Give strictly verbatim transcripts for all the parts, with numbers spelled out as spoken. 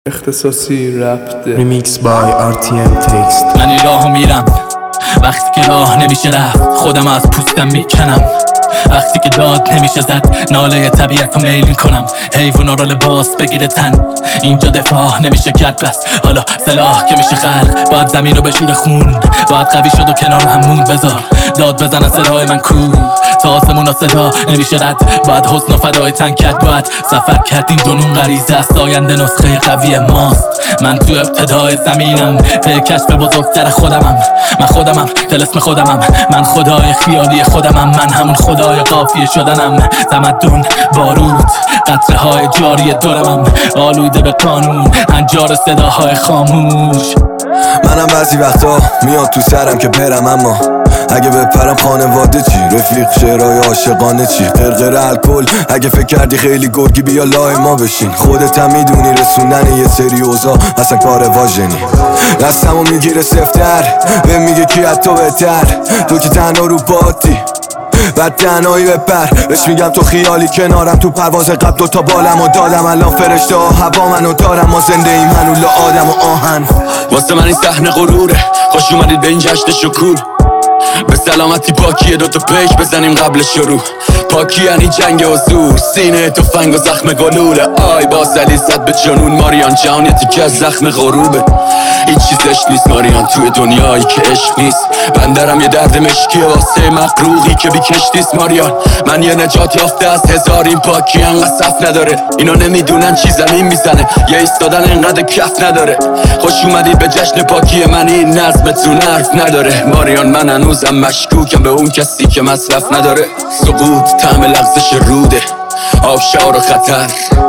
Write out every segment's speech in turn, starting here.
اختصاصی رفته Remix by آر تی ام Text. من این راهو میرم وقتی که راه نمیشه رفت، خودم از پوستم میکنم وقتی که داد نمیشه زد، ناله طبیعت رو میل کنم. حیوونا رو لباس بگیره تن، اینجا دفاع نمیشه کرد. بس حالا سلاح که میشه خلق، باید زمین رو بشوره خون، باید قوی شد و کنار همون بذار داد بزن از صدای من کو تا آسمون ها صدا نمیشه رد. باید حسن و فدای تن کرد، باید سفر کردیم جنون غریزه است، آینده نسخه قوی ماست. من تو ابتدای زمینم، به کشف بزرگتر خودمم. من خودمم، طلسم خودمم، من خدای خیالی خودمم. من همون خدای قافیه شدنم. تمدن، بارود، قطره های جاری دورمم، آلوده به قانون، انجار صداهای خاموش. منم بعضی وقتا میاد تو سرم که برم، اما اگه بپرم خانواده چی؟ رفیق شعرهای عاشقانه چی؟ قرقر الکل اگه فکر کردی خیلی گرگی، بیا لای ما بشین. خودت هم میدونی رسوندن یه سری اوضاع اصلا کار واژنی. دستمو میگیره سفتر، به میگه کی از تو بهتر، تو که تنها رو پاتی بعد تنهایی بپر. بهش میگم تو خیالی کنارم، تو پرواز قبل دوتا بالم و دادم. الان فرشته ها هوا منو دارم، ما زنده ایم هنو لا آدم و آهن. واسه من این صحنه غروره، خوش اومدید به این جشن شکور. به سلامتی پاکیه دوتا پیش بزنیم قبل شروع. پاکی یعنی جنگ و زور، سینه تفنگ و زخم گلوله. آی با سلیست به جنون ماریان جان، یه تیکه از زخم غروبه. هیچ چیزش نیست ماریان توی دنیایی که عشق نیست. بندرم یه درد مشکیه واسه مغروقی که بی کشتیست ماریان. من یه نجات یافته از هزار، این پاکی انقدر صف نداره. اینا نمیدونن چی زمین میزنه، یه ایستادن انقدر کف نداره. خوش اومدید به جشن پاکی من، این نظمتون حرف نداره ماریان. من هنوزم مشکوکم به اون کسی که مصرف نداره. سقوط طعم لغزش روده، آبشار و خطر.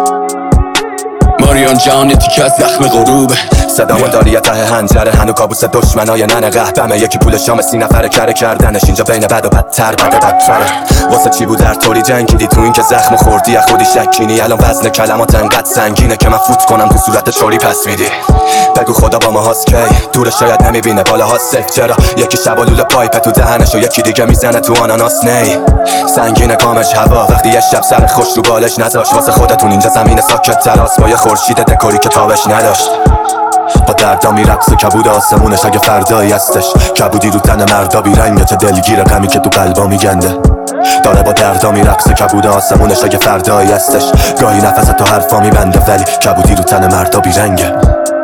ماریان جان یه تیکه از زخم غروبه. صدامو داری یه ته هنجره، هنو کابوس دشمنای ننه قهبمه. یکی پول شام سی نفره کره کردنش، اینجا بین بد و بدتر بد بدتره. واسه چی بود در طوری جنگیدی، تو این که زخم خوردی از خودی شکینی. الان وزن کلمات انقدر سنگینه که من فوت کنم تو صورت چوری پس میدی. بگو خدا با ما هاست کی، دور شاید نمیبینه بالا ها سیف. چرا یکی شب و لوله پایپ تو دهنش و یکی دیگه میزنه تو آناناس نی. سنگینه کامش هوا وقتی یه شب سر خوش رو بالش نذاش. واسه خودتون اینجا زمین ساکت تراس، با یه خورشید دکوری که تابش نداشت. با دردا میرقص کبود آسمونش، اگه فردایی هستش. کبودی رو تن مردا بیرنگه، چه دلگیر غمی که تو قلبا میگنده. داره با دردا میرقص کبود آسمونش، اگه فردایی هستش. گاهی نفس تو حرفا میبنده، ولی کبودی رو تن مردا بیرنگه.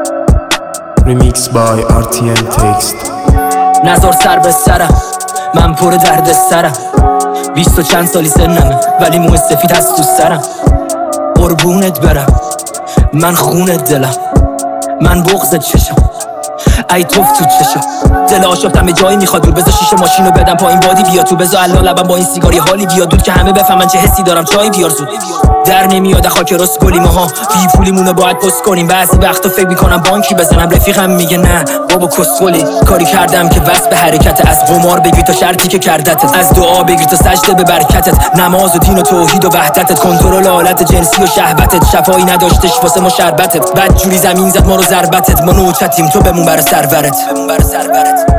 Remix by آر تی ام Text. نظر سر به سرم، من پر درد سرم. بیست و چند سالی سنمه ولی مو سفید هست تو سرم. قربونت برم، من خونت دلم، من بغضت چشم، ای توف تو چشم. دل آشفتم به جایی میخواد دور، بذار شیشه ماشینو بدم پایین بادی بیا تو. بذار الان لبم با این سیگاری حالی بیاد دود، که همه بفهمن چه حسی دارم. چای بیار زود، در نمیاد خاک راست گلی ماها. بی پولیمونو باید پست کنیم. بعضی وقتا فکر میکنم بانکی بزنم، رفیقم میگه نه بابا کسخلی. کاری کردم که بس به حرکت، از قمار بگیر تا شرطی که کردتت، از دعا بگیر تا سجده به برکتت. نماز و دین و توحید و وحدتت، کنترل حالت جنسی و شهوتت. شفایی نداشتش واسه ما شربتت، بعد جوری زمین زد ما رو ضربتت. ما نوچتیم تو بمون بر سرورت.